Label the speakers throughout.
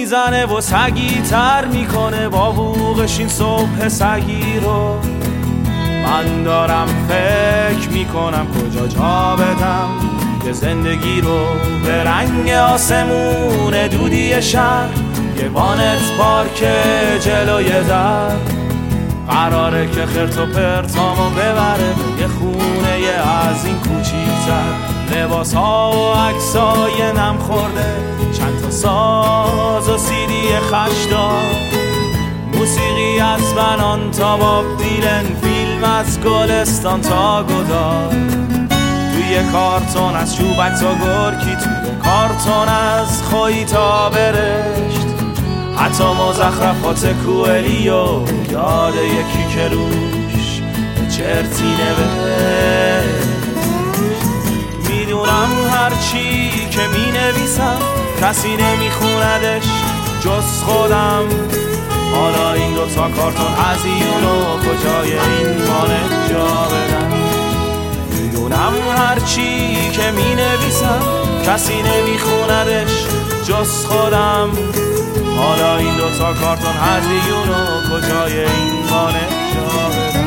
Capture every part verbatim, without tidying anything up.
Speaker 1: میزنه و سگی تر میکنه با بوغش این صبح سگی رو. من دارم فکر میکنم کجا جا بدم یه زندگی رو به رنگ آسمون دودی شهر، یه وانت پارک جلوی در. قراره که خرت و پرتامو ببره یه خونه یه از این کوچیک‌تر. لباس ها و عکسای نم خورده، چند تا ساز و سیدی خشدار، موسیقی از بنان تا باب دیلن، فیلم از گلستان تا گدار. توی کارتون از چوبک تا گرکی، توی کارتون از خویی تا برشت، حتی مزخرفات کوئلیو یاد یکی که روش چرتی نوشت. میدونم هرچی که می نویسم کسی نمیخوندش جز خودم. حالا این دوتا کارتون هزیونو کجای این وانت جا بدم. میدونم هرچی که می نویسم کسی نمیخوندش جز خودم. حالا این دوتا کارتون هزیونو کجای این وانت جا بدم.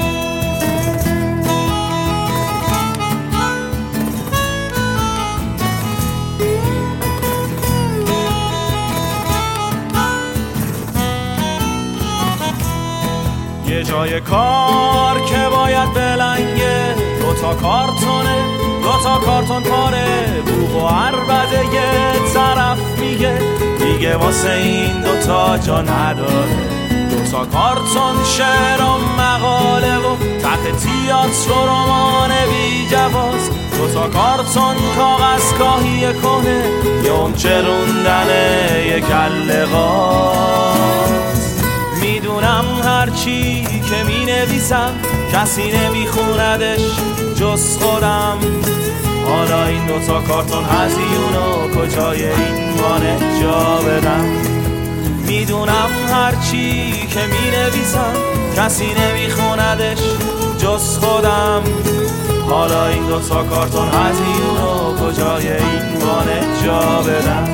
Speaker 1: یه جای کار که باید بلنگه، دوتا کارتونه دوتا کارتون پاره، بوغ و عربده یه طرف میگه دیگه واسه این دوتا جا نداره. دوتا کارتون شعر و مقاله و تحت تیاتر و رمان بی جواز، دوتا کارتون کاغذ کاهی کنه یه اون چروندنه یه کله غاز. میدونم هرچی که می نویسم کسی نمیخوندش جز خودم. حالا این دوتا کارتون هزیونو کجای این وانت جا بدم. میدونم هرچی که می نویسم کسی نمیخوندش جز خودم. حالا این دوتا کارتون هزیونو کجای این وانت جا بدم.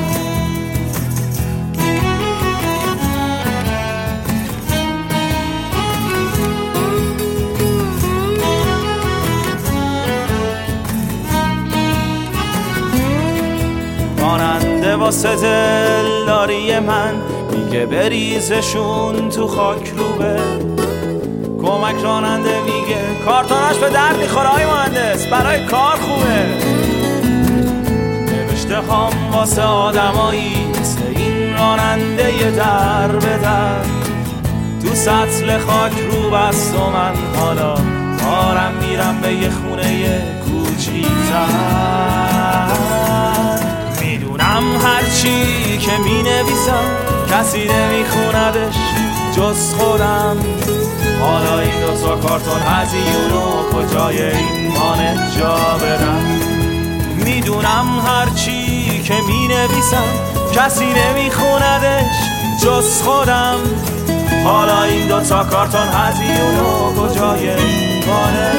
Speaker 1: راننده واسه دلداری من میگه بریزشون تو خاک روبه. کمک راننده میگه کارتوناش به درد میخوره های مهندس، برای کار خوبه. نوشته هام واسه آدمایی مثل این راننده یه در به در، تو سطل خاک رو بست و من حالا دارم میرم به یه خونه کوچیک‌تر. میدونم هرچی که می نویسم کسی نمیخوندش جز خودم. حالا این دوتا کارتون هزیونو کجای این وانت جا بدم. میدونم هرچی که می نویسم کسی نمیخوندش جز خودم. حالا این دوتا کارتون هزیونو کجای این وانت